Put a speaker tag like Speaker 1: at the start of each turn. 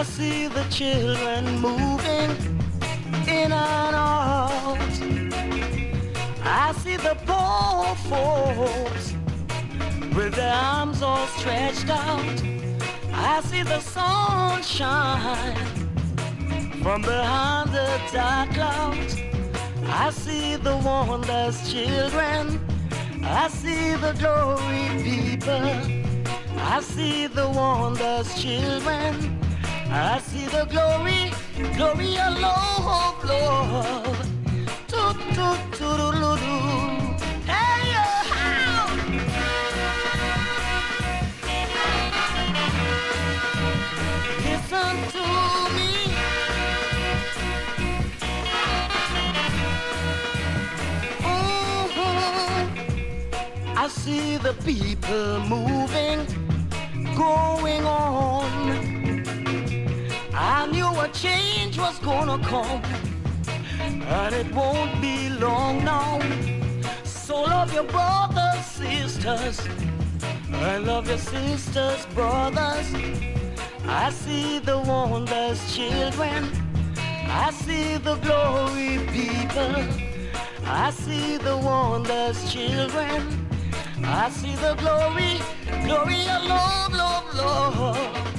Speaker 1: see the children moving in and out. I see the poor folks with their arms all stretched out. I see the sunshine from behind the dark clouds. I see the wonders children. I see the glory people. I see the wonders children. I see the glory, glory of love, love. Toot, toot, toot-a-loo-doo. Hey, how? Listen to me. I see the people moving, going on. I knew a change was gonna come, and it won't be long now. So love your brothers, sisters, and love your sisters, brothers. I see the wonders children. I see the glory people. I see the wonders children. I see the glory, glory of love, love, love.